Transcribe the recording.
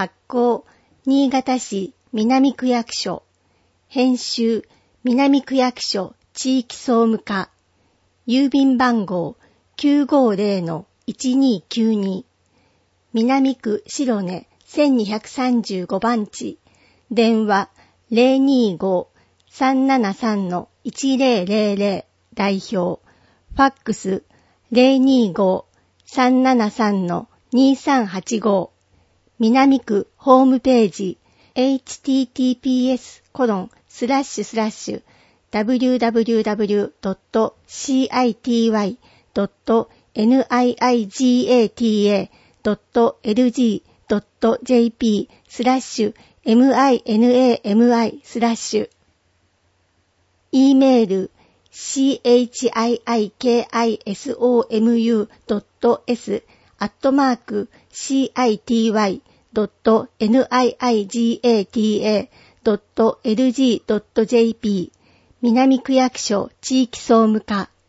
発行、新潟市南区役所。編集、南区役所地域総務課。郵便番号 950-1292。南区白根1235番地。電話 025-373-1000 代表。ファックス 025-373-2385。南区ホームページ https://www.city.niigata.lg.jp/minami/。e メール chikisomu.s@city.niigata.lg.jp 南区役所地域総務課